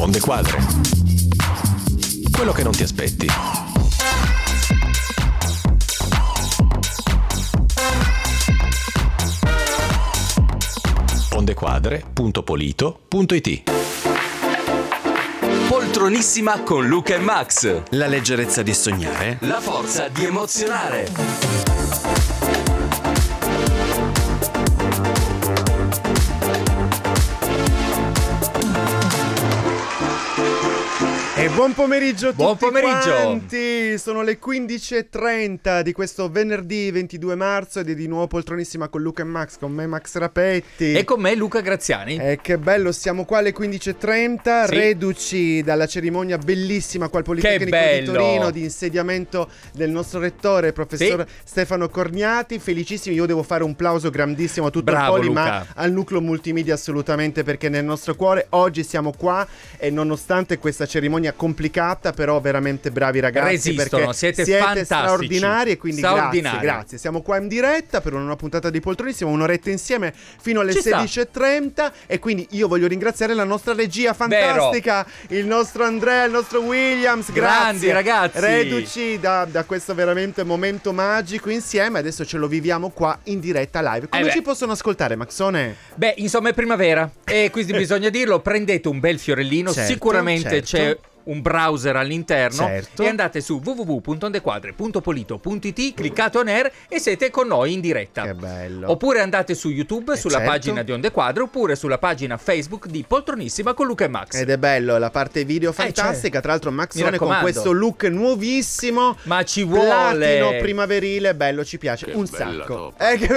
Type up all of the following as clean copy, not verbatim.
Onde Quadre. Quello che non ti aspetti. ondequadre.polito.it. Poltronissima con Luca e Max. La leggerezza di sognare. La forza di emozionare. E buon pomeriggio a tutti. Buon pomeriggio. Quanti. Sono le 15:30 di questo venerdì 22 marzo ed è di nuovo Poltronissima con Luca e Max, con me Max Rapetti. E con me Luca Graziani. Che bello, siamo qua alle 15:30, sì, reduci dalla cerimonia bellissima qua al Politecnico di Torino di insediamento del nostro rettore, professor Stefano Corniati. Felicissimi, io devo fare un plauso grandissimo a tutto il Poli, ma al nucleo multimedia assolutamente, perché nel nostro cuore oggi siamo qua e nonostante questa cerimonia complicata, però veramente bravi ragazzi. Resistono, perché siete fantastici, straordinari, e quindi grazie. Siamo qua in diretta per una puntata di Poltronissimo, un'oretta insieme fino alle 16:30 e quindi io voglio ringraziare la nostra regia fantastica, il nostro Andrea, il nostro Williams. Grandi ragazzi, reduci da questo veramente momento magico insieme. Adesso ce lo viviamo qua in diretta live. Come ci possono ascoltare, Maxone? Beh, insomma è primavera e quindi bisogna dirlo, prendete un bel fiorellino, sicuramente c'è un browser all'interno, e andate su www.ondequadre.polito.it, cliccate on air e siete con noi in diretta. Che bello. Oppure andate su YouTube sulla pagina di Onde Quadre, oppure sulla pagina Facebook di Poltronissima con Luca e Max. Ed è bello, la parte video fantastica. Tra l'altro Maxone con questo look nuovissimo, ma ci vuole, platino primaverile, bello, ci piace un sacco.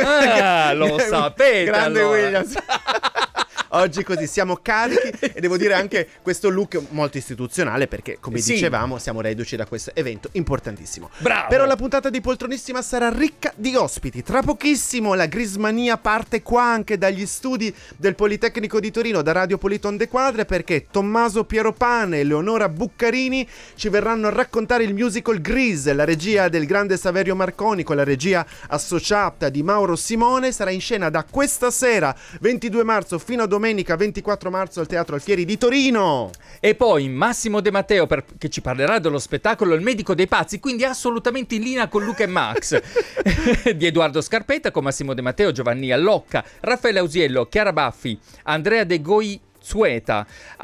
Lo sapete. Grande allora. Williams. Oggi così siamo carichi e devo dire anche questo look molto istituzionale, perché come dicevamo siamo reduci da questo evento importantissimo. Bravo. Però la puntata di Poltronissima sarà ricca di ospiti. Tra pochissimo la Grismania parte qua anche dagli studi del Politecnico di Torino, da Radio Polito Onde Quadre, perché Tommaso Pieropane e Leonora Buccarini ci verranno a raccontare il musical Grease. La regia del grande Saverio Marconi con la regia associata di Mauro Simone sarà in scena da questa sera 22 marzo fino a domenica 24 marzo al Teatro Alfieri di Torino. E poi Massimo De Matteo che ci parlerà dello spettacolo Il medico dei pazzi, quindi assolutamente in linea con Luca e Max. Di Edoardo Scarpetta con Massimo De Matteo, Giovanni Allocca, Raffaele Ausiello, Chiara Baffi, Andrea De Goi Sueta,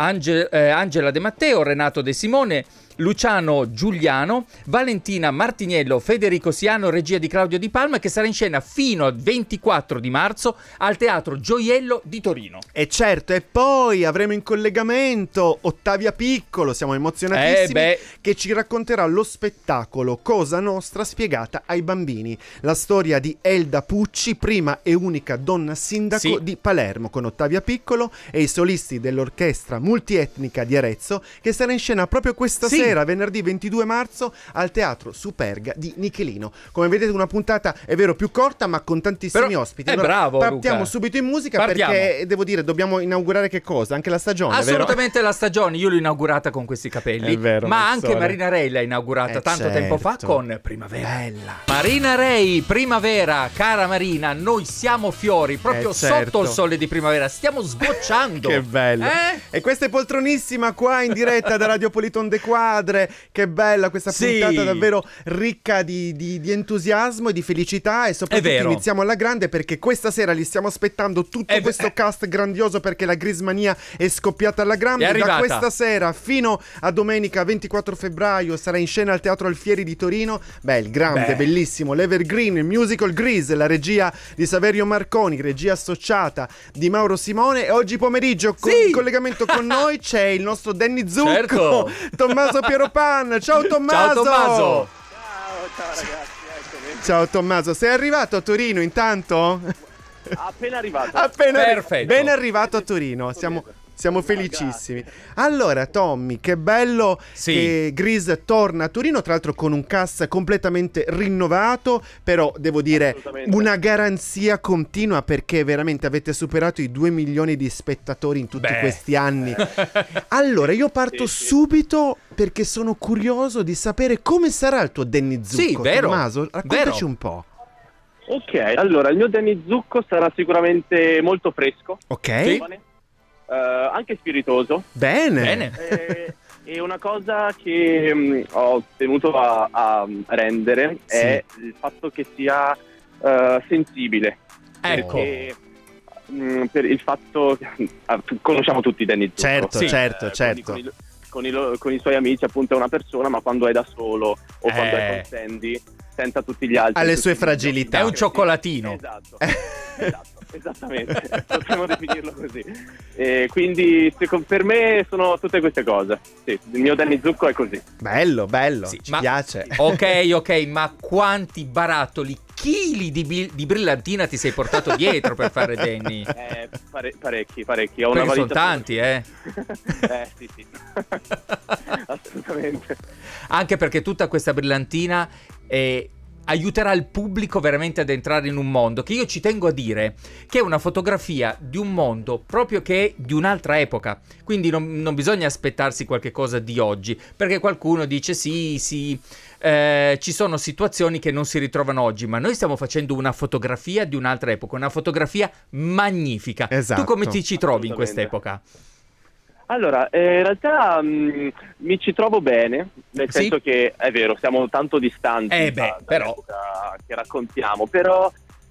Angela De Matteo, Renato De Simone, Luciano Giuliano, Valentina Martiniello, Federico Siano, regia di Claudio Di Palma, che sarà in scena fino al 24 di marzo al Teatro Gioiello di Torino. E certo, e poi avremo in collegamento Ottavia Piccolo, siamo emozionatissimi, che ci racconterà lo spettacolo Cosa Nostra spiegata ai bambini, la storia di Elda Pucci, prima e unica donna sindaco di Palermo, con Ottavia Piccolo e i solisti dell'orchestra multietnica di Arezzo, che sarà in scena proprio questa sera, venerdì 22 marzo, al Teatro Superga di Nichelino. Come vedete, una puntata, è vero, più corta, ma con tantissimi ospiti. Allora, bravo, partiamo Luca. subito in musica, perché devo dire, dobbiamo inaugurare che cosa? Anche la stagione, assolutamente, vero? La stagione, io l'ho inaugurata con questi capelli. È vero, ma anche Marina Rei l'ha inaugurata tanto tempo fa con Primavera. Bella. Marina Rei, Primavera, cara Marina, noi siamo fiori, proprio sotto il sole di primavera, stiamo sbocciando. Che bello. E questa è Poltronissima qua in diretta da Radio Polito Onde Quadre. Che bella questa puntata, davvero ricca di entusiasmo e di felicità, e soprattutto iniziamo alla grande, perché questa sera li stiamo aspettando tutto questo cast grandioso, perché la Grismania è scoppiata alla grande. Da questa sera fino a domenica 24 febbraio sarà in scena al Teatro Alfieri di Torino. Il grande, bellissimo, l'Evergreen, il musical Grease, la regia di Saverio Marconi, regia associata di Mauro Simone. E oggi pomeriggio in collegamento con noi c'è il nostro Danny Zucco, Tommaso Pieropan. Ciao Tommaso. Ciao ragazzi, eccomi. Ciao Tommaso, sei arrivato a Torino intanto? Appena arrivato. Perfetto. Ben arrivato a Torino. Siamo felicissimi. Allora, Tommy, che bello che Grease torna a Torino, tra l'altro con un cast completamente rinnovato, però devo dire una garanzia continua, perché veramente avete superato i 2 milioni di spettatori in tutti questi anni. Allora, io parto subito, perché sono curioso di sapere come sarà il tuo Danny Zucco. Tommaso, raccontaci un po'. Ok, allora il mio Danny Zucco sarà sicuramente molto fresco. Ok. Anche spiritoso. Bene. E una cosa che ho tenuto a rendere è il fatto che sia sensibile. Ecco. Perché, per il fatto conosciamo tutti Danny Zucco. Certo. Con i suoi amici appunto è una persona, ma quando è da solo o quando è con Sandy senza tutti gli altri ha le sue fragilità. È un cioccolatino. Esatto, esattamente, possiamo definirlo così. Quindi per me sono tutte queste cose. Sì, il mio Danny Zucco è così. Bello, Sì, ci piace. Ok, ma quanti barattoli, chili di brillantina ti sei portato dietro per fare Danny? Parecchi. Ho Perché una sono valigia tanti, sì. Assolutamente. Anche perché tutta questa brillantina aiuterà il pubblico veramente ad entrare in un mondo che io ci tengo a dire che è una fotografia di un mondo proprio che è di un'altra epoca, quindi non bisogna aspettarsi qualche cosa di oggi, perché qualcuno dice sì, ci sono situazioni che non si ritrovano oggi, ma noi stiamo facendo una fotografia di un'altra epoca, una fotografia magnifica. Esatto. Tu come ti ci trovi in quest'epoca? Allora, in realtà mi ci trovo bene, nel senso che è vero, siamo tanto distanti dall'epoca che raccontiamo, però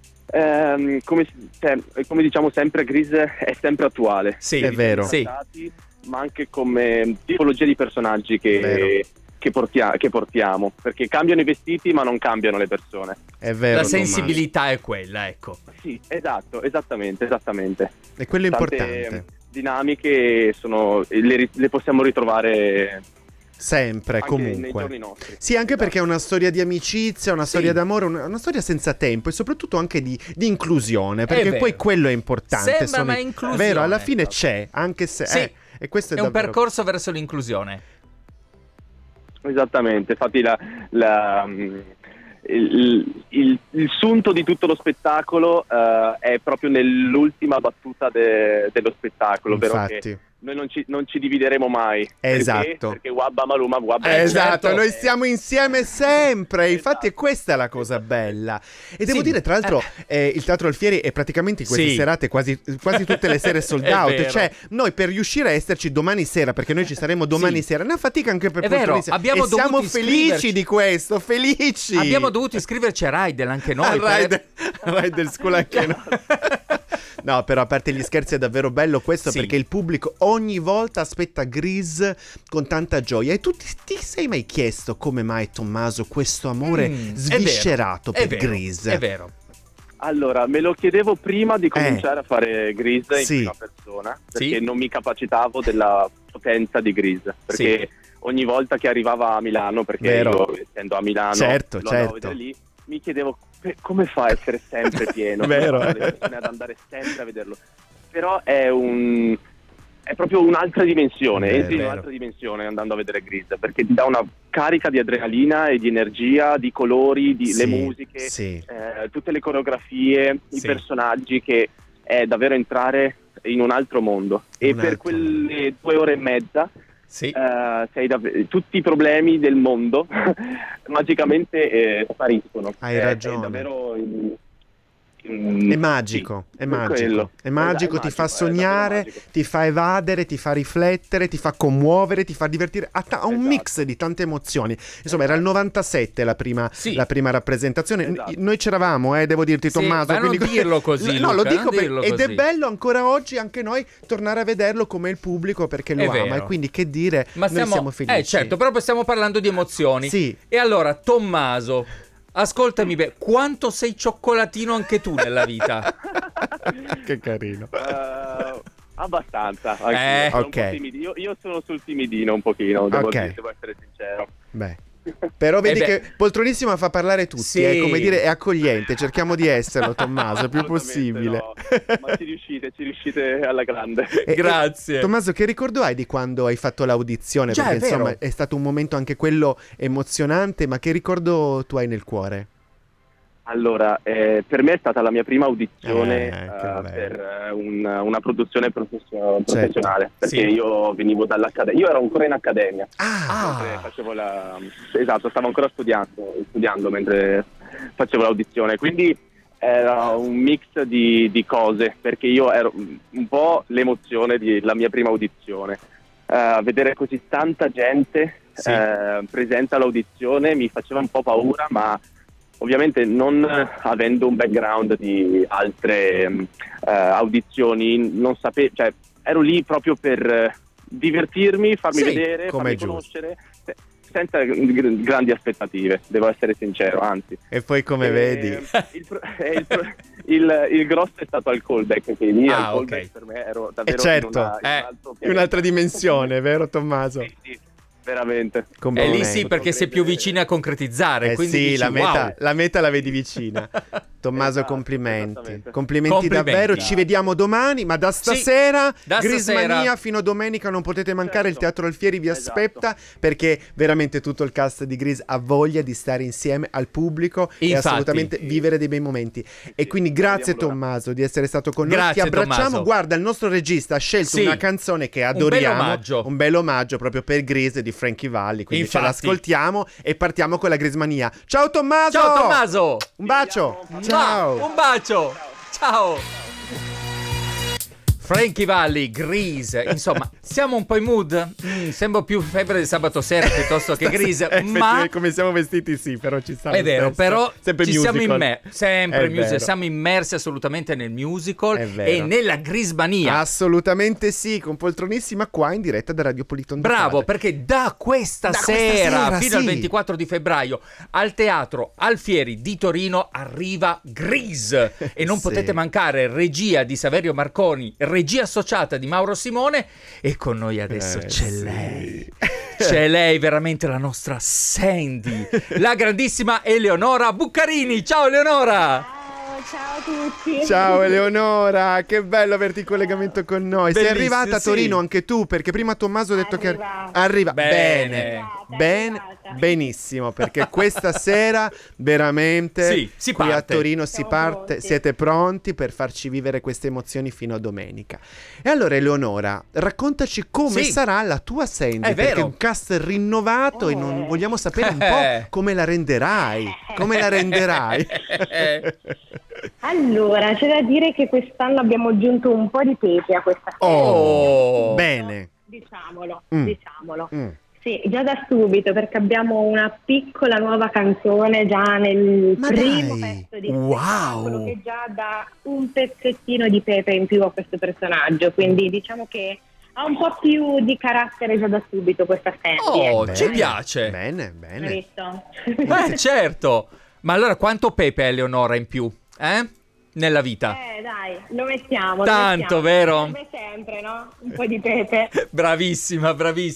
come diciamo sempre, Grease è sempre attuale. Sì, è vero. Sì. Ma anche come tipologia di personaggi che portiamo, perché cambiano i vestiti ma non cambiano le persone. È vero. La sensibilità è quella, ecco. Sì, esatto, esattamente. E quello è Tante importante. Dinamiche le possiamo ritrovare sempre, anche comunque. nei giorni nostri. Sì, anche perché è una storia di amicizia, una storia d'amore, una storia senza tempo e soprattutto anche di inclusione, perché poi quello è importante. Sembra ma inclusione. Vero, alla fine c'è, anche se e questo è un davvero... percorso verso l'inclusione. Esattamente, infatti il sunto di tutto lo spettacolo è proprio nell'ultima battuta dello spettacolo, Infatti. ovvero che noi non ci divideremo mai. Esatto. Perché Wabba Maluma Wabba. Esatto, certo. noi stiamo insieme sempre. Infatti è questa la cosa bella. E devo dire, tra l'altro, il Teatro Alfieri è praticamente in queste serate quasi tutte le sere sold È out. vero. Cioè, noi per riuscire a esserci domani sera, perché noi ci saremo domani sera, una fatica anche per È vero, Poltroni. abbiamo E siamo dovuto felici iscriverci. di questo, felici. Abbiamo dovuto iscriverci a Raidel anche noi. a Raidel School anche noi. No, però a parte gli scherzi è davvero bello questo, perché il pubblico ogni volta aspetta Grease con tanta gioia. E tu ti sei mai chiesto come mai, Tommaso, questo amore sviscerato per Grease? È vero. Allora, me lo chiedevo prima di cominciare a fare Grease in prima persona, perché non mi capacitavo della potenza di Grease, perché ogni volta che arrivava a Milano, perché io essendo a Milano lo andavo a vedere lì, mi chiedevo come fa a essere sempre pieno, Vero. le persone ad andare sempre a vederlo. Però è proprio un'altra dimensione, entri in un'altra dimensione andando a vedere Grease, perché ti dà una carica di adrenalina e di energia, di colori, le musiche, tutte le coreografie, i personaggi, che è davvero entrare in un altro mondo. E per quelle 2 ore e mezza tutti i problemi del mondo magicamente spariscono. Hai ragione. È davvero è magico, è magico, è magico, ti fa sognare, ti fa evadere, ti fa riflettere, ti fa commuovere, ti fa divertire, ha un mix di tante emozioni. Insomma, era il 97 la prima rappresentazione. Noi c'eravamo, devo dirti, Tommaso, ma quindi non dirlo così, no, lo Luca, dico ed così. è bello ancora oggi anche noi tornare a vederlo come il pubblico, perché lo ama, e quindi che dire, ma noi siamo felici. Certo, proprio stiamo parlando di emozioni. Sì. E allora, Tommaso, ascoltami bene, quanto sei cioccolatino anche tu nella vita? Che carino. Abbastanza. Ok. Io sono sul timidino un pochino, devo essere sincero. Beh. Però vedi che Poltronissima fa parlare tutti, è come dire, è accogliente, cerchiamo di esserlo, Tommaso, il più possibile. No. Ma ci riuscite alla grande. Grazie. Tommaso, che ricordo hai di quando hai fatto l'audizione? Già, perché è vero. insomma è stato un momento anche quello emozionante, ma che ricordo tu hai nel cuore? Allora, per me è stata la mia prima audizione per una produzione professionale, perché io venivo dall'accademia, io ero ancora in accademia, facevo stavo ancora studiando mentre facevo l'audizione, quindi era un mix di cose, perché io ero un po' l'emozione della mia prima audizione. Vedere così tanta gente presente all'audizione mi faceva un po' paura, ma ovviamente non avendo un background di altre audizioni, non sapevo, cioè ero lì proprio per divertirmi, farmi vedere, farmi conoscere, senza grandi aspettative, devo essere sincero, anzi. E poi come vedi? Il grosso è stato al callback, che lì al callback per me ero davvero in un'altra dimensione, vero Tommaso? Sì, veramente. E lì sì, perché sei più vicini a concretizzare, quindi sì, dici, la meta wow. la vedi vicina. Tommaso, Esatto, complimenti davvero, ci vediamo domani, ma da stasera Grismania fino a domenica non potete mancare, il Teatro Alfieri vi aspetta, perché veramente tutto il cast di Gris ha voglia di stare insieme al pubblico e assolutamente vivere dei bei momenti. E quindi grazie Tommaso di essere stato con noi, ti abbracciamo. Tommaso. Guarda, il nostro regista ha scelto una canzone che adoriamo, un bel omaggio proprio per Gris di Frankie Valli, quindi ce l'ascoltiamo e partiamo con la Grismania. Ciao Tommaso! Ciao Tommaso! Un bacio! Ciao. Un bacio. Ciao. Frankie Valli, Grease, insomma, siamo un po' in mood. Sembra più Febbre di sabato sera piuttosto che Grease, ma come siamo vestiti però ci sta. È vero, però sempre ci musical. siamo immersi assolutamente nel musical e nella Grismania. Assolutamente sì, con poltronissima qua in diretta da Radio Politon. Bravo, perché da questa sera fino al 24 di febbraio al Teatro Alfieri di Torino arriva Grease e non potete mancare, regia di Saverio Marconi, regia associata di Mauro Simone, e con noi adesso c'è lei, veramente la nostra Sandy, la grandissima Eleonora Buccarini. Ciao Eleonora! Ciao a tutti. Ciao Eleonora, che bello averti in collegamento con noi. Bellissimo, sei arrivata a Torino anche tu, perché prima Tommaso ha detto che arriva bene, benissimo, perché questa sera veramente si qui parte. a Torino si Siamo parte, pronti. siete pronti per farci vivere queste emozioni fino a domenica. E allora Eleonora, raccontaci come sarà la tua Sandy, perché è un cast rinnovato e non vogliamo sapere un po' come la renderai. Allora, c'è da dire che quest'anno abbiamo aggiunto un po' di pepe a questa serie. Bene. Diciamolo. Sì, già da subito, perché abbiamo una piccola nuova canzone già nel primo pezzo di spettacolo, che già dà un pezzettino di pepe in più a questo personaggio, quindi diciamo che ha un po' più di carattere già da subito questa serie. Ci piace. Bene. Visto? Certo. Ma allora quanto pepe Eleonora in più, nella vita? Dai, lo mettiamo. Tanto, vero? Come sempre, no? Un po' di pepe. Bravissima.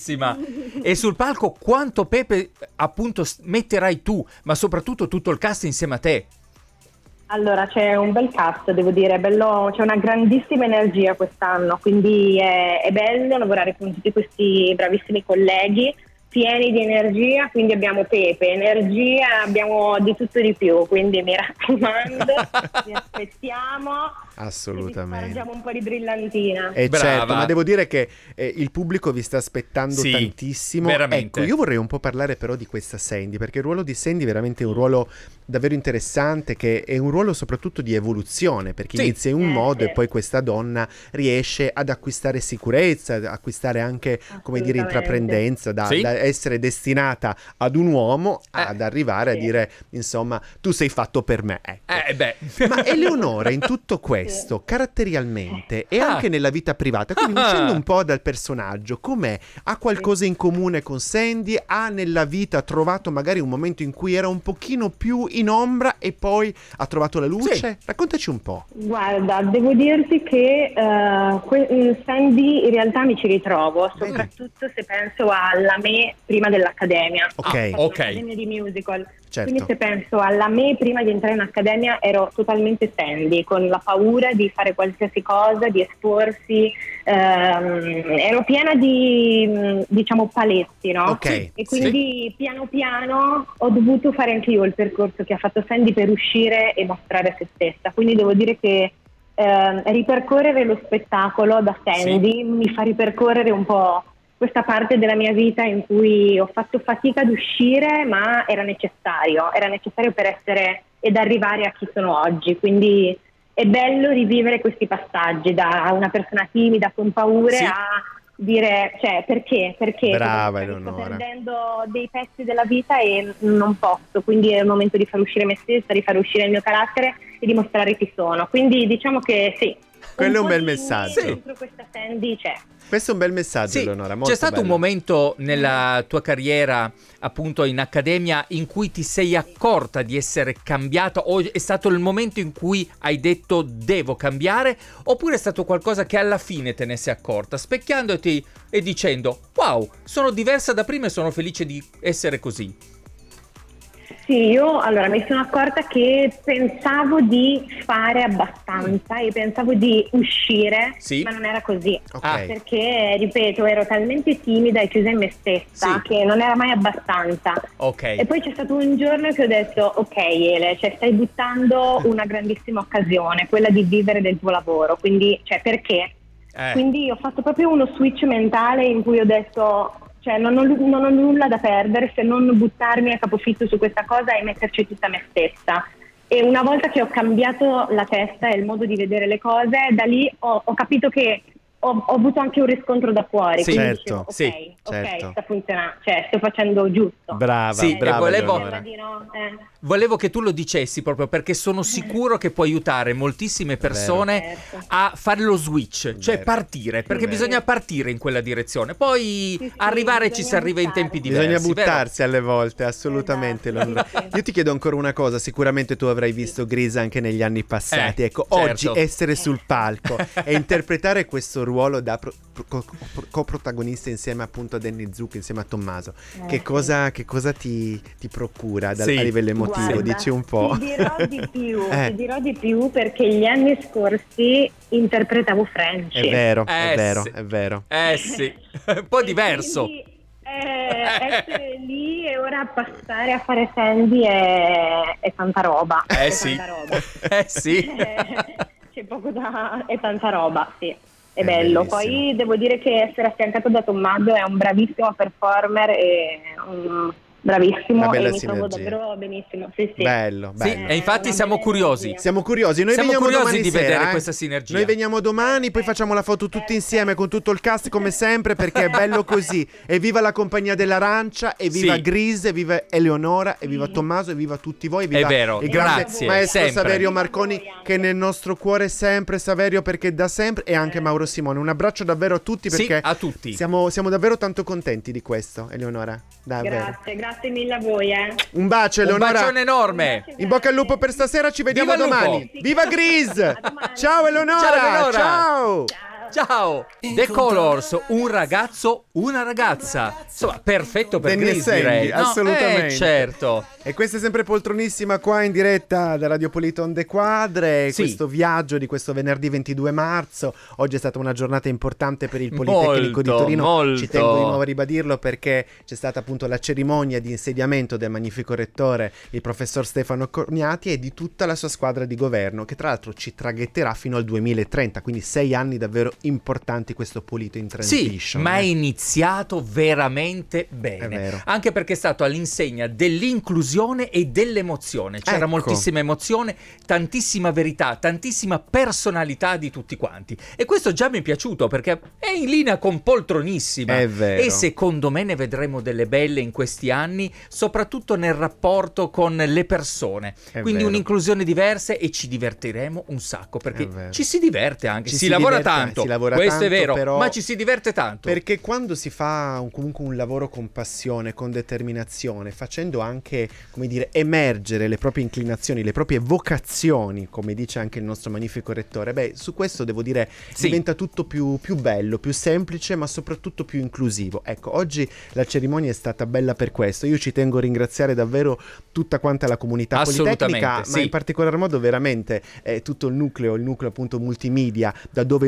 E sul palco quanto pepe appunto metterai tu, ma soprattutto tutto il cast insieme a te? Allora, c'è un bel cast, devo dire, bello, c'è una grandissima energia quest'anno, quindi è bello lavorare con tutti questi bravissimi colleghi, pieni di energia, quindi abbiamo pepe, energia, abbiamo di tutto di più, quindi mi raccomando, vi aspettiamo. Assolutamente. Facciamo un po' di brillantina. Certo, ma devo dire che il pubblico vi sta aspettando tantissimo. Veramente. Ecco, io vorrei un po' parlare però di questa Sandy, perché il ruolo di Sandy è veramente un ruolo davvero interessante, che è un ruolo soprattutto di evoluzione, perché inizia in un modo e poi questa donna riesce ad acquistare sicurezza, ad acquistare anche, come dire, intraprendenza, da essere destinata ad un uomo ad arrivare a dire, insomma, tu sei fatto per me. Ecco. Ma Eleonora in tutto questo, caratterialmente e anche nella vita privata, quindi uscendo un po' dal personaggio, com'è? Ha qualcosa in comune con Sandy? Ha nella vita trovato magari un momento in cui era un pochino più in ombra e poi ha trovato la luce? Raccontaci un po'. Guarda, devo dirti che Sandy in realtà mi ci ritrovo, soprattutto se penso alla me prima dell'accademia. Ok. Di musical. Certo. Quindi se penso alla me prima di entrare in accademia, ero totalmente Sandy, con la paura di fare qualsiasi cosa, di esporsi, ero piena di, diciamo, paletti, no? Ok. E quindi piano piano ho dovuto fare anche io il percorso che ha fatto Sandy per uscire e mostrare se stessa, quindi devo dire che ripercorrere lo spettacolo da Sandy mi fa ripercorrere un po' questa parte della mia vita in cui ho fatto fatica ad uscire, ma era necessario per essere ed arrivare a chi sono oggi. Quindi è bello rivivere questi passaggi da una persona timida con paure a dire, cioè, perché? Brava Sto Eleonora. perdendo dei pezzi della vita e non posso, quindi è il momento di far uscire me stessa, di far uscire il mio carattere e di mostrare chi sono. Quindi diciamo che sì, quello è un po' bel di messaggio. me dentro questa Sandy c'è. Questo è un bel messaggio, Eleonora, molto c'è stato bello. un momento nella tua carriera, appunto in accademia, in cui ti sei accorta di essere cambiata, o è stato il momento in cui hai detto devo cambiare, oppure è stato qualcosa che alla fine te ne sei accorta, specchiandoti e dicendo wow, sono diversa da prima e sono felice di essere così? Sì, io allora mi sono accorta che pensavo di fare abbastanza e pensavo di uscire, ma non era così. Ok. Perché, ripeto, ero talmente timida e chiusa in me stessa che non era mai abbastanza. Ok. E poi c'è stato un giorno che ho detto ok Ele, cioè stai buttando una grandissima occasione, quella di vivere del tuo lavoro, quindi cioè perché? Quindi ho fatto proprio uno switch mentale in cui ho detto cioè non ho nulla da perdere se non buttarmi a capofitto su questa cosa e metterci tutta me stessa. E una volta che ho cambiato la testa e il modo di vedere le cose, da lì ho capito che ho avuto anche un riscontro da fuori. Sì, quindi certo. dicevo, ok, certo. sta funzionando, cioè sto facendo giusto. Brava, Sì, brava volevo- Eleonora. Volevo che tu lo dicessi proprio perché sono sicuro che può aiutare moltissime persone a fare lo switch, cioè partire, perché bisogna partire in quella direzione, poi arrivare ci si arriva in tempi diversi. Bisogna vero? buttarsi alle volte, assolutamente. Esatto. Eleonora. Io ti chiedo ancora una cosa, sicuramente tu avrai visto Grease anche negli anni passati. Ecco, certo. oggi essere sul palco e interpretare questo ruolo da coprotagonista insieme appunto a Danny Zucca, insieme a Tommaso, che cosa ti procura a livello emotivo? Guarda, Dici un po'. Ti dirò di più perché gli anni scorsi interpretavo French. È vero, sì. è vero. Sì, un po' diverso. Quindi, essere lì e ora passare a fare Sandy è tanta roba. È sì. tanta roba. Sì. C'è poco da... è tanta roba, sì. È bellissimo. bello. Poi devo dire che essere affiancato da Tommaso è un bravissimo performer e bravissimo, Una bella e mi trovo sinergia. davvero benissimo. Sì. Bello. Sì, e infatti una siamo bella curiosi. energia. Siamo curiosi, noi Siamo veniamo curiosi domani di sera, vedere questa sinergia. Noi veniamo domani, poi facciamo la foto tutti insieme con tutto il cast come sempre perché è bello così. Evviva la compagnia dell'Arancia, evviva Sì. Grease, evviva Eleonora, evviva Tommaso, evviva tutti voi, evviva È vero, il grande grazie, maestro sempre. Saverio Marconi che è nel nostro cuore sempre, Saverio perché da sempre, e anche Mauro Simone. Un abbraccio davvero a tutti Sì, perché a tutti. siamo davvero tanto contenti di questo, Eleonora. Davvero. Grazie mille a voi. Un bacio Un Eleonora. bacione enorme. In bocca al lupo per stasera, ci vediamo Viva il lupo! domani. Viva Grease! A domani. Ciao Eleonora! Ciao, Eleonora! Ciao! Ciao! The Colors, un ragazzo, una ragazza. Insomma, perfetto per Danny e Grease, Sandy, direi. No? assolutamente. Certo. E questa è sempre Poltronissima qua in diretta da Radio Politon De Quadre. Sì. Questo viaggio di questo venerdì 22 marzo. Oggi è stata una giornata importante per il Politecnico di Torino. molto. Ci tengo di nuovo a ribadirlo perché c'è stata appunto la cerimonia di insediamento del magnifico rettore, il professor Stefano Corniati, e di tutta la sua squadra di governo, che tra l'altro ci traghetterà fino al 2030, quindi 6 anni davvero importanti questo Polito in Sì, transition. ma è iniziato veramente bene. È vero. Anche perché è stato all'insegna dell'inclusione e dell'emozione. C'era Ecco. moltissima emozione, tantissima verità, tantissima personalità di tutti quanti. E questo già mi è piaciuto perché è in linea con Poltronissima. È vero. E secondo me ne vedremo delle belle in questi anni, soprattutto nel rapporto con le persone. È Quindi vero. un'inclusione diversa e ci divertiremo un sacco perché È vero. ci si diverte anche. Ci si si lavora diverte, tanto. si lavora Questo è tanto, vero, però- ma ci si diverte tanto. Perché quando si fa comunque un lavoro con passione, con determinazione, facendo anche, come dire, emergere le proprie inclinazioni, le proprie vocazioni, come dice anche il nostro magnifico rettore, beh, su questo devo dire Sì. diventa tutto più bello, più semplice, ma soprattutto più inclusivo. Ecco, oggi la cerimonia è stata bella per questo. Io ci tengo a ringraziare davvero tutta quanta la comunità Assolutamente, politecnica, sì. ma in particolar modo veramente tutto il nucleo appunto multimedia, da dove noi trasmettiamo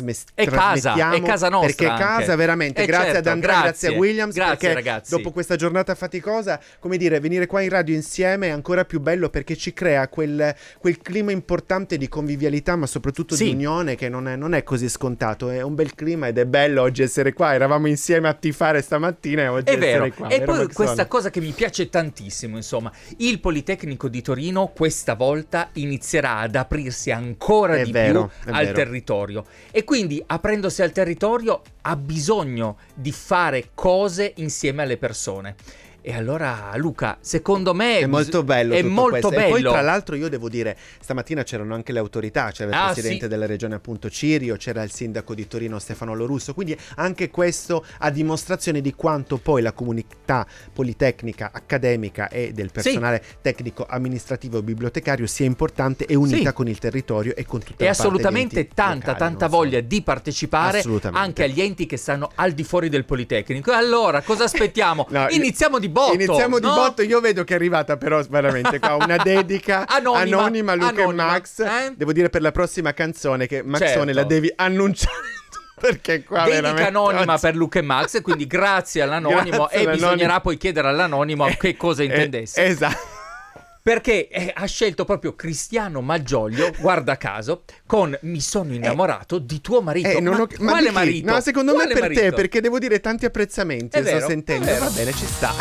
è casa nostra, perché è casa anche. veramente, grazie ad Andrea, grazie a Williams, grazie perché ragazzi. dopo questa giornata faticosa, come dire, venire qua in radio insieme è ancora più bello, perché ci crea quel clima importante di convivialità, ma soprattutto di unione, che non è così scontato. È un bel clima ed è bello oggi essere qua. Eravamo insieme a tifare stamattina e oggi essere qua. E poi questa cosa che mi piace tantissimo, insomma, il Politecnico di Torino questa volta inizierà ad aprirsi ancora di più al territorio, e quindi aprendosi al territorio ha bisogno di fare cose insieme alle persone. E allora, Luca, secondo me è molto bello. È molto bello. E poi, tra l'altro, io devo dire, stamattina c'erano anche le autorità, c'era il presidente della regione, appunto, Cirio, c'era il sindaco di Torino, Stefano Lorusso. Quindi anche questo a dimostrazione di quanto poi la comunità politecnica, accademica e del personale tecnico, amministrativo e bibliotecario sia importante e unita con il territorio e con tutta la parte di assolutamente tanta voglia di partecipare anche agli enti che stanno al di fuori del Politecnico. E allora, cosa aspettiamo? Iniziamo di botto. Iniziamo di botto. Io vedo che è arrivata però veramente qua una dedica anonima a Luca e Max. Devo dire, per la prossima canzone che Maxone la devi annunciare. Perché qua dedica veramente anonima per Luca e Max, quindi grazie all'anonimo. E bisognerà poi chiedere all'anonimo che cosa intendesse. Esatto. Perché ha scelto proprio Cristiano Malgioglio, guarda caso, con Mi sono innamorato di tuo marito. Quale marito? No, secondo me per marito? Te, perché devo dire tanti apprezzamenti. È vero, sto sentendo. Va bene, ci sta.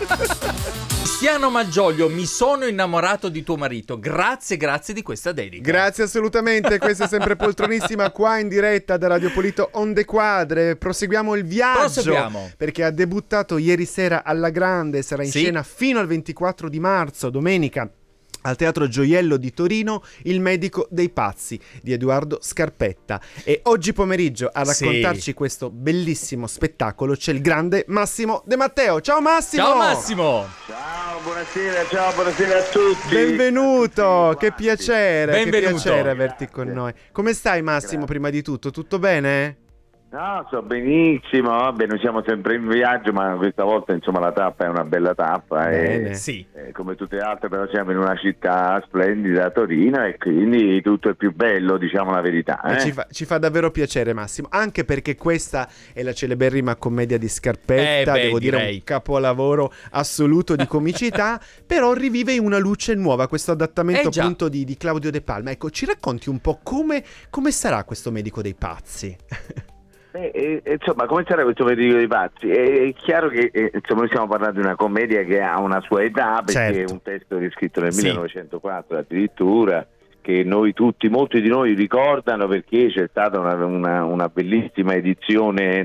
Cristiano Malgioglio, mi sono innamorato di tuo marito. Grazie di questa dedica. Grazie assolutamente. Questa è sempre Poltronissima qua in diretta da Radio Polito On The Quadre. Proseguiamo il viaggio. Perché ha debuttato ieri sera alla grande, sarà in scena fino al 24 di marzo, domenica, al Teatro Gioiello di Torino, Il medico dei pazzi di Edoardo Scarpetta. E oggi pomeriggio a raccontarci questo bellissimo spettacolo c'è il grande Massimo De Matteo. Ciao Massimo! Ciao Massimo! Ciao, buonasera a tutti. Benvenuto, che piacere, Benvenuto. Che piacere averti con noi. Come stai Massimo, prima di tutto? Tutto bene? No, sto benissimo, vabbè, noi siamo sempre in viaggio, ma questa volta insomma la tappa è una bella tappa. Bene. Come tutte le altre, però siamo in una città splendida, Torino, e quindi tutto è più bello, diciamo la verità. Ci fa davvero piacere Massimo, anche perché questa è la celeberrima commedia di Scarpetta, devo dire un capolavoro assoluto di comicità, però rivive in una luce nuova questo adattamento appunto di Claudio De Palma. Ecco, ci racconti un po' come sarà questo medico dei pazzi? Insomma, come sarà questo medico dei pazzi? È chiaro che insomma, noi stiamo parlando di una commedia che ha una sua età, perché è un testo che è scritto nel 1904 addirittura, che noi tutti, molti di noi ricordano, perché c'è stata una bellissima edizione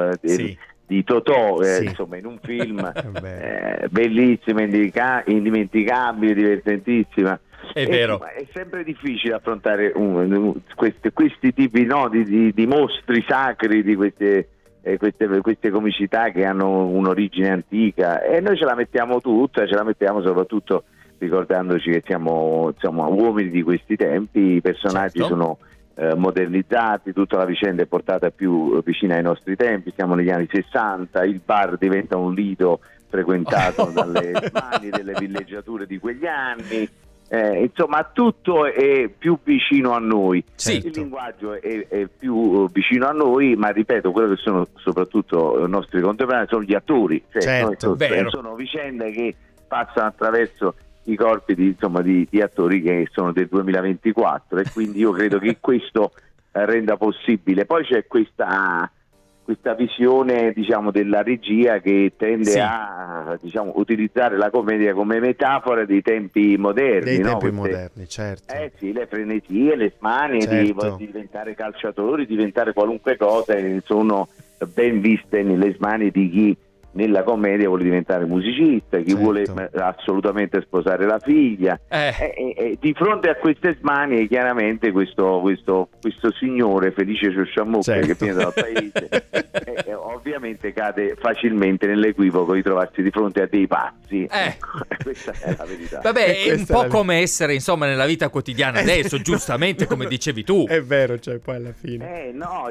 di Totò, insomma, in un film bellissima, indimenticabile, divertentissime. È vero. È sempre difficile affrontare questi tipi di mostri sacri, di queste comicità che hanno un'origine antica, e noi ce la mettiamo tutta, soprattutto ricordandoci che siamo insomma uomini di questi tempi, i personaggi sono modernizzati, tutta la vicenda è portata più vicina ai nostri tempi, siamo negli anni 60, il bar diventa un lido frequentato dalle mani delle villeggiature di quegli anni. Insomma, tutto è più vicino a noi, il linguaggio è più vicino a noi, ma ripeto, quello che sono soprattutto i nostri contemporanei sono gli attori, sono vicende che passano attraverso i corpi di attori che sono del 2024, e quindi io credo che questo renda possibile. Poi c'è questa visione, diciamo, della regia che tende a utilizzare la commedia come metafora dei tempi moderni, moderni, certo. Le frenesie, le smanie di diventare calciatori, diventare qualunque cosa, sono ben viste nelle smanie di chi nella commedia vuole diventare musicista, chi vuole assolutamente sposare la figlia, di fronte a queste smanie chiaramente questo signore Felice Ciosciamucca che viene dal paese ovviamente cade facilmente nell'equivoco di trovarsi di fronte a dei pazzi. Questa è la verità. Vabbè, è un po' come essere insomma nella vita quotidiana adesso, giustamente come dicevi tu. È vero, cioè poi alla fine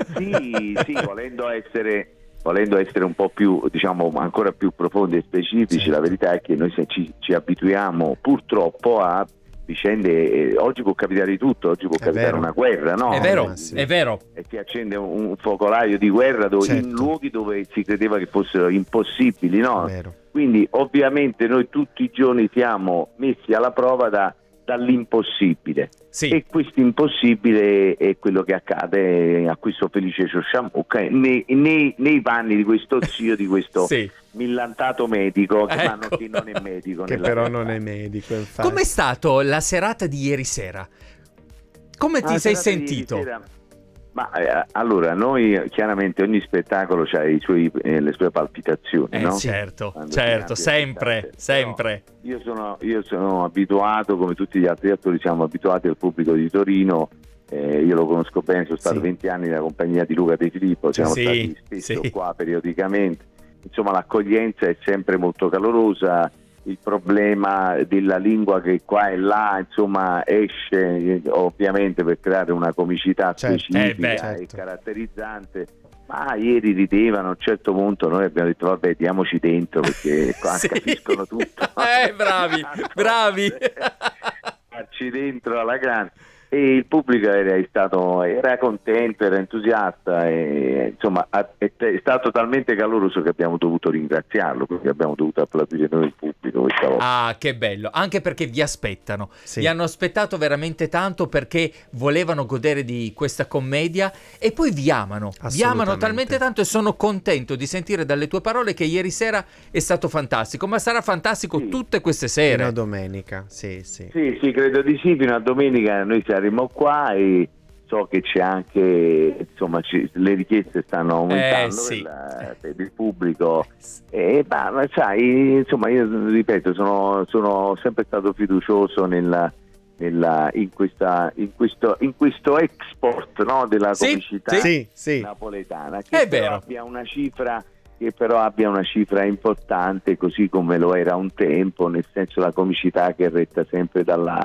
volendo essere un po' più, diciamo, ancora più profondi e specifici, la verità è che noi ci abituiamo purtroppo a vicende, oggi può capitare di tutto, oggi può capitare una guerra, no? È vero, è vero. E si accende un focolaio di guerra in luoghi dove si credeva che fossero impossibili, no? Quindi ovviamente noi tutti i giorni siamo messi alla prova dall'impossibile. E questo impossibile è quello che accade a questo Felice Ciosciamocca nei panni di questo zio, di questo millantato medico che non è medico, che però non è medico, infatti. Com'è stato la serata di ieri sera? Come ti sei sentito? Ma allora, noi chiaramente ogni spettacolo ha le sue palpitazioni, no? Certo, sempre. Io sono abituato, come tutti gli altri attori, siamo abituati al pubblico di Torino. Io lo conosco bene, sono stato 20 anni nella compagnia di Luca De Filippo, siamo stati spesso qua periodicamente. Insomma, l'accoglienza è sempre molto calorosa. Il problema della lingua che qua e là, insomma, esce ovviamente per creare una comicità specifica e caratterizzante. Ma ieri ridevano, a un certo punto noi abbiamo detto vabbè, diamoci dentro perché qua capiscono tutto. Bravi. Farci dentro alla grande. E il pubblico era contento, era entusiasta, e insomma è stato talmente caloroso che abbiamo dovuto ringraziarlo, quindi abbiamo dovuto applaudire noi il pubblico questa volta. Ah, che bello, anche perché vi aspettano, vi hanno aspettato veramente tanto perché volevano godere di questa commedia e poi vi amano talmente tanto, e sono contento di sentire dalle tue parole che ieri sera è stato fantastico, ma sarà fantastico tutte queste sere. Fino a domenica, sì, credo di sì, fino a domenica noi saremo qua e so che c'è anche, insomma, le richieste stanno aumentando per il pubblico, ma sai, insomma, io ripeto, sono sempre stato fiducioso in questo export, no, della comicità napoletana, che però abbia una cifra importante, così come lo era un tempo, nel senso la comicità che è retta sempre dalla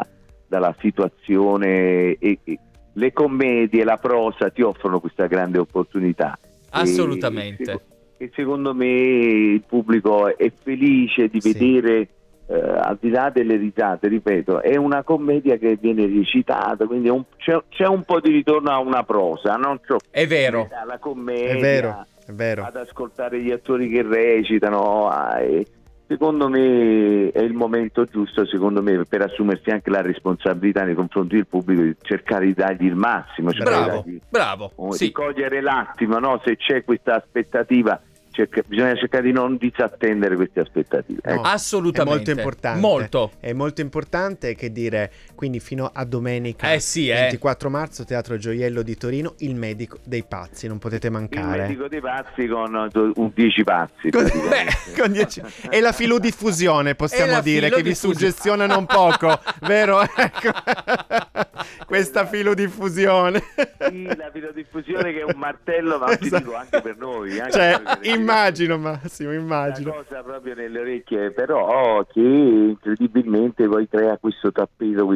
situazione, e le commedie, la prosa ti offrono questa grande opportunità. Assolutamente. E secondo me il pubblico è felice di vedere, al di là delle risate, ripeto, è una commedia che viene recitata, quindi c'è un po' di ritorno a una prosa, non so, è vero, alla commedia, è vero. Ad ascoltare gli attori che recitano, secondo me è il momento giusto, secondo me, per assumersi anche la responsabilità nei confronti del pubblico di cercare di dargli il massimo, bravo, di cogliere l'attimo, no? Se c'è questa aspettativa, bisogna cercare di non disattendere queste aspettative. No, assolutamente. È molto importante. È molto importante, che dire, quindi fino a domenica 24 marzo, Teatro Gioiello di Torino, Il medico dei pazzi, non potete mancare. Il medico dei pazzi con 10 pazzi. Con 10. E la filodiffusione, possiamo dire, che vi suggestionano un poco, vero? Ecco. Questa filodiffusione. Sì, la filodiffusione che è un martello, ma ti dico anche per noi. Immagino, Massimo, immagino. Una cosa proprio nelle orecchie, però che incredibilmente poi crea questo tappeto,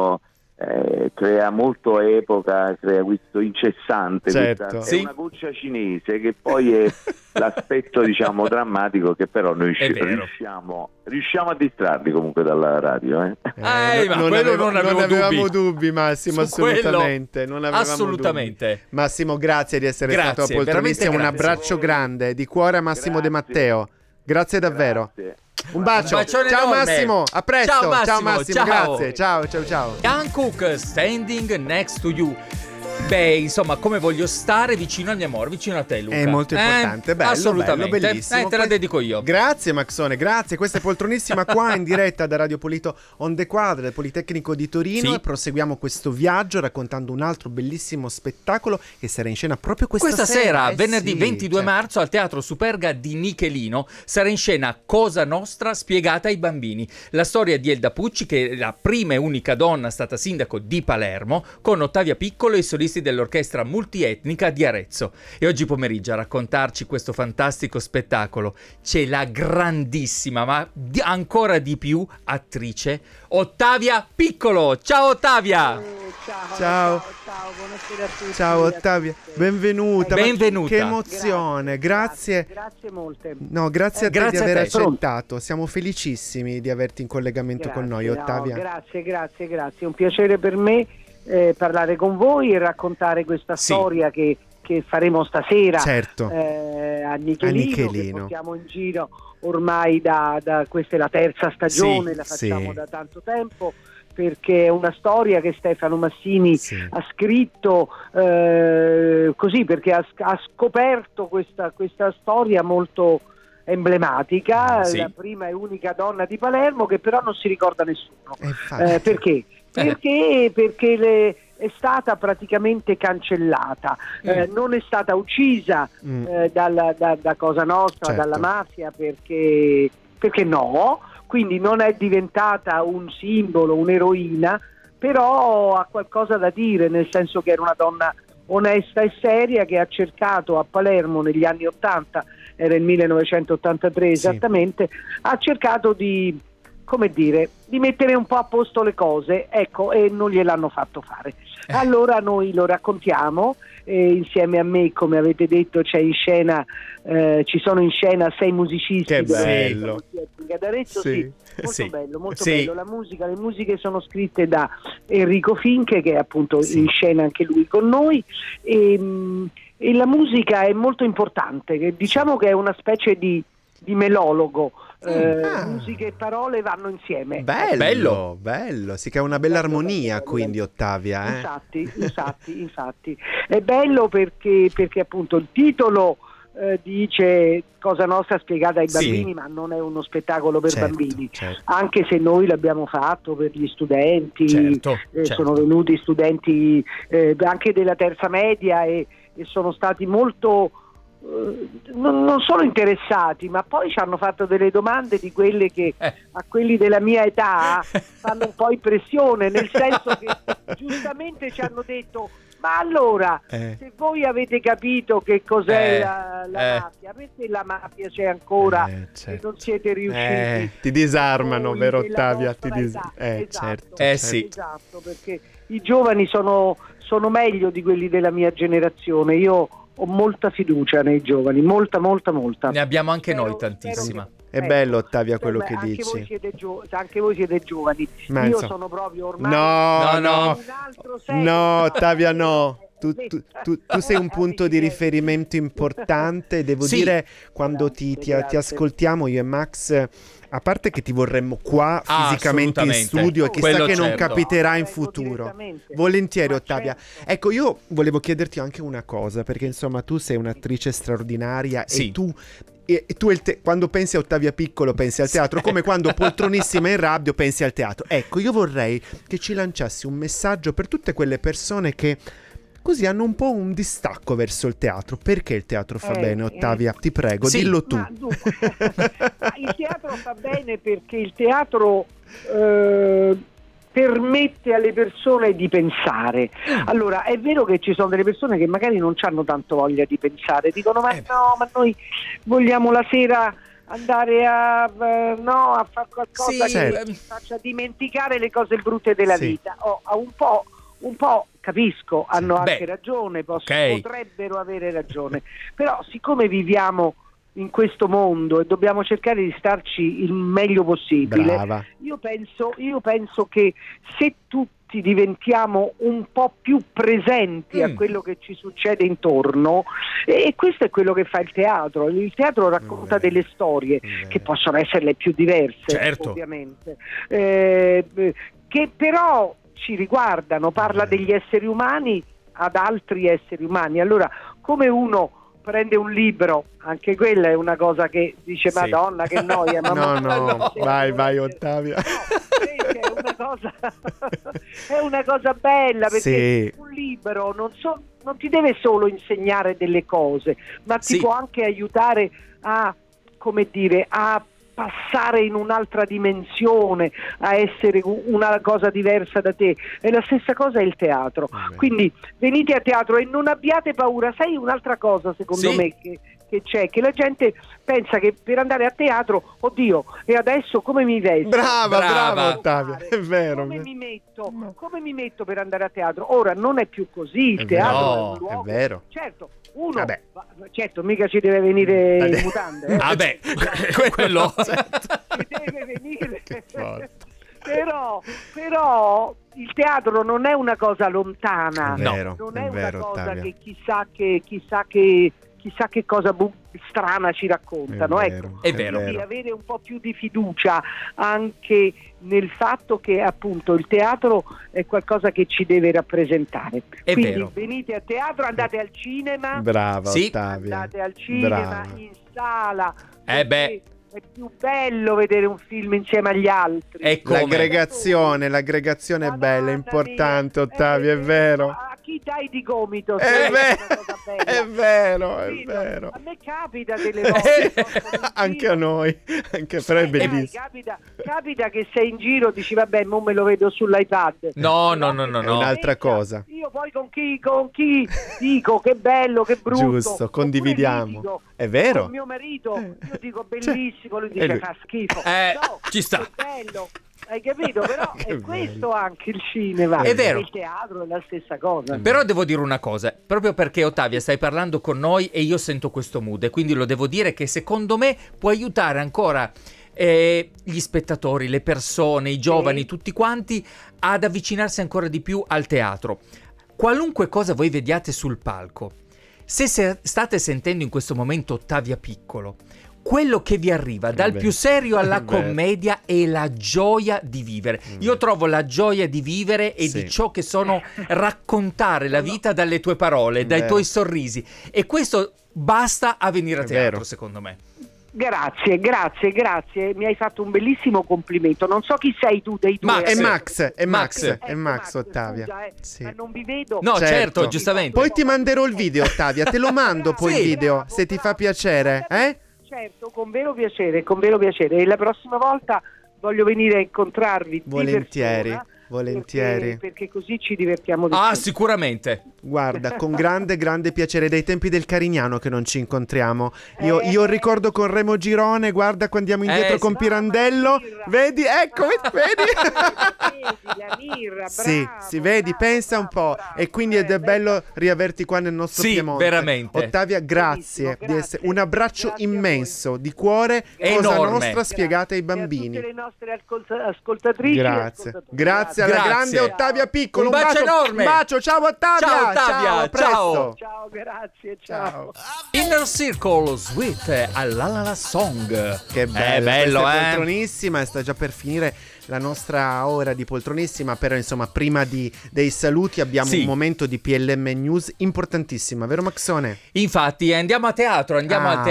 crea molto epoca, crea questo incessante, è una goccia cinese che poi è l'aspetto, diciamo, drammatico, che però noi riusciamo a distrarli comunque dalla radio. Non avevamo dubbi, Massimo, assolutamente. Non avevamo assolutamente dubbi. Massimo, grazie di essere stato a Poltronissimo, un abbraccio grande di cuore a Massimo De Matteo. Grazie davvero. Un bacio. Ciao enorme. Massimo, a presto. Ciao Massimo, ciao. Grazie. Ciao. Ian Cook, Standing Next to You. Beh, insomma, come voglio stare vicino al mio amore, vicino a te, Luca. È molto importante, bello, assolutamente. Bellissimo. Te la dedico io. Grazie Maxone, grazie. Questa è Poltronissima qua in diretta da Radio Polito On The Quadra del Politecnico di Torino, e proseguiamo questo viaggio raccontando un altro bellissimo spettacolo che sarà in scena proprio questa sera. Venerdì 22 marzo al Teatro Superga di Nichelino sarà in scena Cosa Nostra spiegata ai bambini. La storia di Elda Pucci, che è la prima e unica donna stata sindaco di Palermo, con Ottavia Piccolo e i solisti solisti dell'orchestra multietnica di Arezzo. E oggi pomeriggio a raccontarci questo fantastico spettacolo c'è la grandissima, ma ancora di più, attrice Ottavia Piccolo. Ciao Ottavia! Ciao, buonasera a tutti. Ciao Ottavia, benvenuta. Benvenuta. Che emozione, grazie. Grazie molte. No, grazie a te Grazie di a aver te. accettato. Siamo felicissimi di averti in collegamento con noi, Ottavia. Grazie. Un piacere per me parlare con voi e raccontare questa storia che faremo stasera. Certo. A Nichelino, che portiamo in giro ormai da questa è la terza stagione, la facciamo da tanto tempo, perché è una storia che Stefano Massini ha scritto così, perché ha scoperto questa storia molto emblematica, la prima e unica donna di Palermo, che però non si ricorda nessuno. Perché? Perché è stata praticamente cancellata, non è stata uccisa da Cosa Nostra, dalla mafia, perché no, quindi non è diventata un simbolo, un'eroina, però ha qualcosa da dire, nel senso che era una donna onesta e seria che ha cercato a Palermo negli anni 80, era il 1983 esattamente, ha cercato di mettere un po' a posto le cose, ecco, e non gliel'hanno fatto fare. Allora noi lo raccontiamo, insieme a me, come avete detto, c'è in scena, ci sono in scena 6 musicisti. Che bello! D'Arezzo, molto Sì. bello. Le musiche sono scritte da Enrico Finche, che è appunto in scena anche lui con noi, e la musica è molto importante, diciamo che è una specie di melologo. Musica e parole vanno insieme. Bello. Sì, che è una bella armonia, quindi, Ottavia. Infatti. È bello perché appunto il titolo dice Cosa Nostra spiegata ai bambini, ma non è uno spettacolo per bambini, anche se noi l'abbiamo fatto per gli studenti, sono venuti studenti anche della terza media e sono stati molto non solo interessati, ma poi ci hanno fatto delle domande di quelle che a quelli della mia età fanno un po' impressione, nel senso che giustamente ci hanno detto: ma allora, se voi avete capito che cos'è la mafia, perché la mafia c'è ancora e non siete riusciti? Ti disarmano, vero Ottavia? Esatto, perché i giovani sono meglio di quelli della mia generazione. Io ho molta fiducia nei giovani, molta. Ne abbiamo anche noi tantissima. È bello, Ottavia, quello che dici. Anche voi siete giovani. Io sono proprio ormai No, un altro secolo. No, Ottavia, no. Tu sei un punto di riferimento importante. Devo dire, quando ti ascoltiamo io e Max, a parte che ti vorremmo qua fisicamente in studio, e chissà che non capiterà in futuro. Volentieri, Ottavia. Ecco, io volevo chiederti anche una cosa, perché insomma tu sei un'attrice straordinaria e tu quando pensi a Ottavia Piccolo pensi al teatro, come quando Poltronissima in radio pensi al teatro. Ecco, io vorrei che ci lanciassi un messaggio per tutte quelle persone che così hanno un po' un distacco verso il teatro. Perché il teatro fa bene, Ottavia? Ti prego, dillo tu. Il teatro fa bene perché il teatro permette alle persone di pensare. Allora, è vero che ci sono delle persone che magari non hanno tanto voglia di pensare, dicono ma noi vogliamo la sera andare a fare qualcosa che ci faccia dimenticare le cose brutte della vita. Un po' capisco, hanno anche ragione, potrebbero avere ragione, però siccome viviamo in questo mondo e dobbiamo cercare di starci il meglio possibile, io penso che se tutti diventiamo un po' più presenti a quello che ci succede intorno, e questo è quello che fa il teatro racconta delle storie che possono essere le più diverse, ovviamente, che però ci riguardano, parla degli esseri umani ad altri esseri umani. Allora, come uno prende un libro, anche quella è una cosa che dice Madonna che noia, no, vai Ottavia. È una cosa bella, perché un libro non ti deve solo insegnare delle cose, ma ti può anche aiutare a passare in un'altra dimensione, a essere una cosa diversa da te. E la stessa cosa è il teatro. Quindi venite a teatro e non abbiate paura. Sai un'altra cosa secondo me che c'è, che la gente pensa che per andare a teatro, oddio, e adesso come mi vesto? Brava Ottavia, è vero. Come mi metto per andare a teatro? Ora non è più così, il teatro è un luogo. È vero. Certo, certo, mica ci deve venire in mutande. Vabbè, quello ci deve venire. Però il teatro non è una cosa lontana, non è una cosa Ottavia. che chissà che cosa strana ci raccontano. È vero. Quindi avere un po' più di fiducia anche nel fatto che appunto il teatro è qualcosa che ci deve rappresentare. Quindi venite a teatro, andate al cinema. Brava Ottavia. Andate al cinema, in sala. È più bello vedere un film insieme agli altri. L'aggregazione è bella, è importante, Ottavia, è vero. A chi dai di gomito? È vero. A me capita delle volte. Anche a noi, però è bellissimo. Capita che sei in giro, dici vabbè, non me lo vedo sull'iPad. No. È un'altra cosa. Io poi con chi dico che bello, che brutto. Giusto, condividiamo. È vero. Con mio marito, io dico bellissimo, lui dice fa schifo. Ci sta. È bello. Hai capito? Però è questo anche il cinema. È vero. Il teatro è la stessa cosa. Però devo dire una cosa, proprio perché Ottavia stai parlando con noi e io sento questo mood, e quindi lo devo dire che secondo me può aiutare ancora gli spettatori, le persone, i giovani, tutti quanti ad avvicinarsi ancora di più al teatro. Qualunque cosa voi vediate sul palco, se state sentendo in questo momento Ottavia Piccolo, quello che vi arriva dal più serio alla commedia è la gioia di vivere. Io trovo la gioia di vivere e di ciò che sono raccontare la vita dalle tue parole, dai tuoi sorrisi, e questo basta a venire a teatro, secondo me. Grazie, mi hai fatto un bellissimo complimento. Non so chi sei tu dei due. È Max, Ottavia. Scusa, ma non vi vedo. No, certo, giustamente. Poi ti manderò il video, Ottavia, te lo mando poi il video, se ti fa piacere, Certo, con vero piacere. E la prossima volta voglio venire a incontrarvi volentieri. Perché così ci divertiamo di più. Sicuramente. Guarda, con grande piacere, dai tempi del Carignano che non ci incontriamo. Io ricordo con Remo Girone, guarda quando andiamo indietro con Pirandello, vedi, ecco, vedi la mirra, sì, vedi, pensa un po'. E quindi ed è bello riaverti qua nel nostro Piemonte. Veramente. Ottavia, grazie. Un abbraccio immenso di cuore, Cosa Nostra spiegata ai bambini. A tutte le nostre ascoltatrici. Grazie alla grande Ottavia Piccolo. Un bacio enorme. Un bacio, ciao Ottavia. Ciao Ottavia, a presto. Ciao, grazie, ciao. Inner Circle Sweet a La La La Song. Che bello, bello, poltronissima, sta già per finire la nostra ora di poltronissima, però insomma prima dei saluti abbiamo un momento di PLM News importantissima, vero Maxone? Infatti andiamo al teatro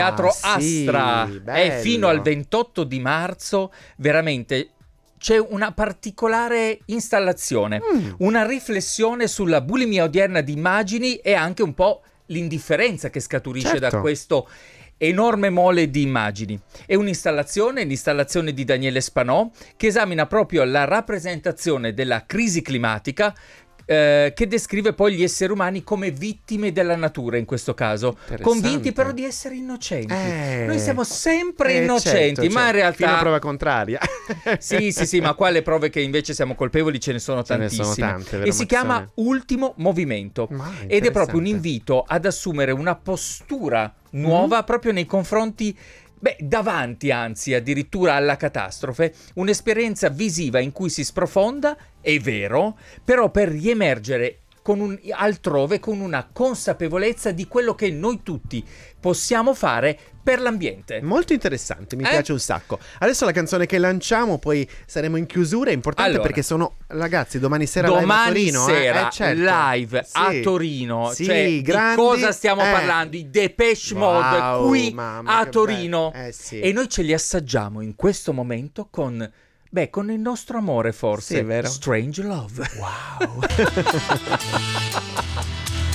Astra, bello. È fino al 28 di marzo, veramente c'è una particolare installazione, una riflessione sulla bulimia odierna di immagini e anche un po' l'indifferenza che scaturisce da questo enorme mole di immagini. È l'installazione di Daniele Spanò, che esamina proprio la rappresentazione della crisi climatica, che descrive poi gli esseri umani come vittime della natura in questo caso, convinti però di essere innocenti. Noi siamo sempre innocenti, certo, ma in realtà fino a prova contraria. sì, ma qua le prove che invece siamo colpevoli ce ne sono tantissime. Tante, e si chiama Ultimo Movimento ed è proprio un invito ad assumere una postura nuova proprio nei confronti davanti anzi addirittura alla catastrofe, un'esperienza visiva in cui si sprofonda, è vero, però per riemergere altrove con una consapevolezza di quello che noi tutti possiamo fare per l'ambiente. Molto interessante, mi piace un sacco. Adesso la canzone che lanciamo, poi saremo in chiusura, è importante perché sono, ragazzi, domani sera live a Torino. Live a Torino, sì, cioè grandi, di cosa stiamo parlando? I Depeche Mode qui a Torino. E noi ce li assaggiamo in questo momento con il nostro amore, forse. Sì, vero? Strange Love. Wow.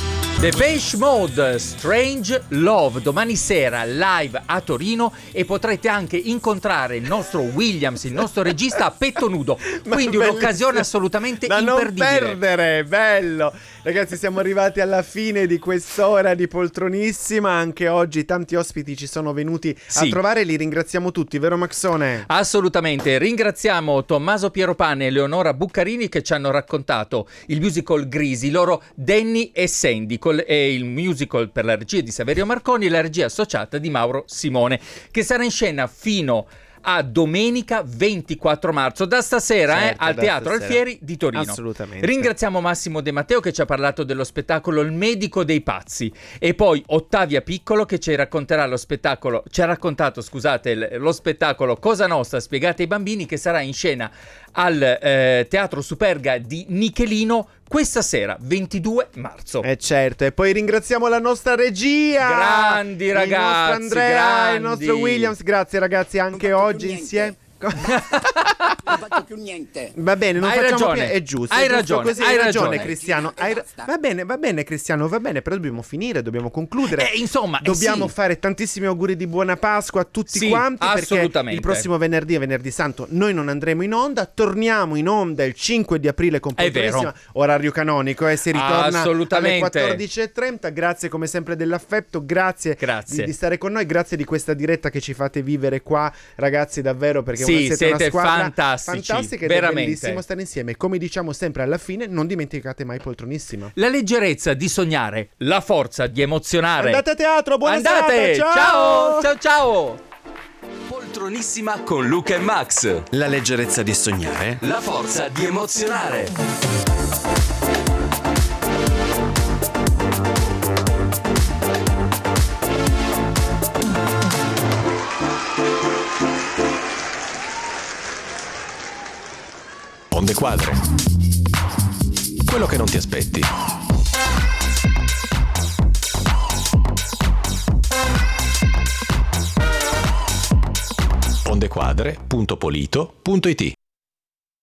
Depeche Mode, Strange Love, domani sera live a Torino, e potrete anche incontrare il nostro Williams, il nostro regista, a petto nudo. Quindi un'occasione assolutamente da imperdibile. Non perdere, bello. Ragazzi, siamo arrivati alla fine di quest'ora di Poltronissima. Anche oggi tanti ospiti ci sono venuti a trovare, li ringraziamo tutti, vero Maxone? Assolutamente, ringraziamo Tommaso Pieropane e Leonora Buccarini che ci hanno raccontato il musical Grisi, loro Danny e Sandy, e il musical per la regia di Saverio Marconi e la regia associata di Mauro Simone, che sarà in scena fino a domenica 24 marzo, da stasera, al Teatro Alfieri di Torino. Assolutamente. Ringraziamo Massimo De Matteo che ci ha parlato dello spettacolo Il medico dei pazzi, e poi Ottavia Piccolo che ci racconterà lo spettacolo, lo spettacolo Cosa Nostra spiegata ai bambini, che sarà in scena al Teatro Superga di Nichelino questa sera, 22 marzo. Certo, e poi ringraziamo la nostra regia, grandi ragazzi, il nostro Andrea, grandi. Il nostro Williams, grazie ragazzi anche oggi insieme. Non faccio più niente. Va bene, non hai facciamo ragione, più. È giusto. Hai è giusto ragione, così, hai ragione, ragione. Cristiano. Va bene, Cristiano, va bene, però dobbiamo finire, dobbiamo concludere. Insomma, dobbiamo fare tantissimi auguri di buona Pasqua a tutti quanti, assolutamente. Perché il prossimo venerdì è Venerdì Santo, noi non andremo in onda, torniamo in onda il 5 di aprile con Poltronissima, orario canonico, si ritorna alle 14:30. Grazie come sempre dell'affetto, grazie. Di stare con noi, grazie di questa diretta che ci fate vivere qua, ragazzi, davvero, perché siete una squadra fantastica ed è bellissimo stare insieme. Come diciamo sempre alla fine, non dimenticate mai Poltronissima. La leggerezza di sognare, la forza di emozionare. Andate a teatro, buona serata, ciao. Poltronissima con Luca e Max. La leggerezza di sognare, la forza di emozionare. Onde Quadre. Quello che non ti aspetti. Ondequadre.polito.it